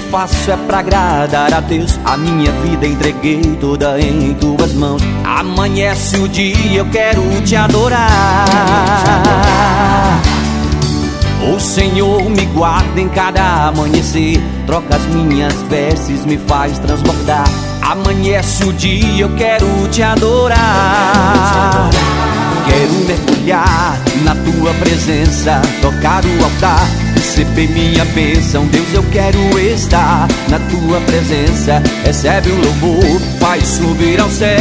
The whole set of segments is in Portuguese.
faço é pra agradar a Deus. A minha vida entreguei toda em tuas mãos. Amanhece o dia, eu quero te adorar. O Senhor me guarda em cada amanhecer, troca as minhas vestes, me faz transbordar. Amanhece o dia, eu quero te adorar. Quero mergulhar na tua presença, tocar o altar, receber minha bênção. Deus, eu quero estar na tua presença. Recebe o louvor, faz subir ao céu.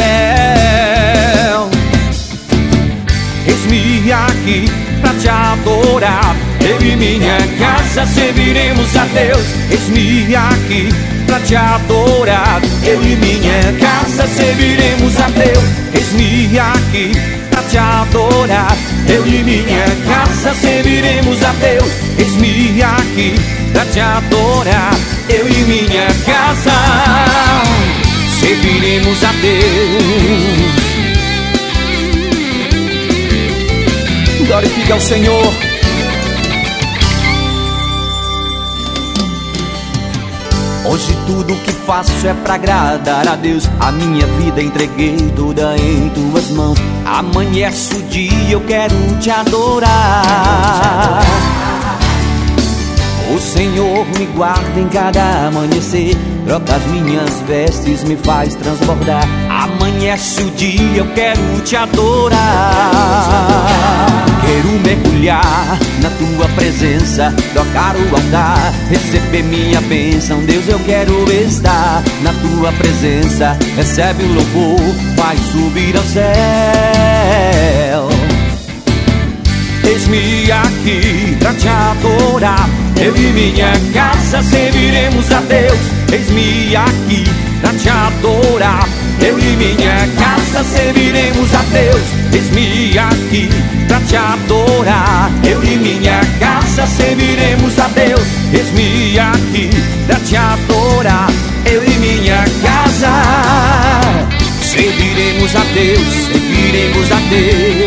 Eis-me aqui pra te adorar. Eu e minha casa serviremos a Deus. Eis-me aqui pra te adorar. Eu e minha casa serviremos a Deus. Eis-me aqui pra te adorar. Eu e minha casa serviremos a Deus. Eis-me aqui pra te adorar. Eu e minha casa serviremos a Deus. Glorifica ao Senhor. Hoje tudo que faço é pra agradar a Deus. A minha vida entreguei toda em tuas mãos. Amanhece o dia, eu quero te adorar. O Senhor me guarda em cada amanhecer, troca as minhas vestes, me faz transbordar. Amanhece o dia, eu quero te adorar. Quero mergulhar na tua presença, tocar o altar, receber minha bênção. Deus, eu quero estar na tua presença. Recebe o louvor, faz subir ao céu. Eis-me aqui pra te adorar. Eu e minha casa serviremos a Deus. Eis-me aqui pra te adorar. Eu e minha casa serviremos a Deus. Eis-me aqui pra te adorar. Eu e minha casa serviremos a Deus. Eis-me aqui pra te adorar. Eu e minha casa serviremos a Deus. Serviremos a Deus.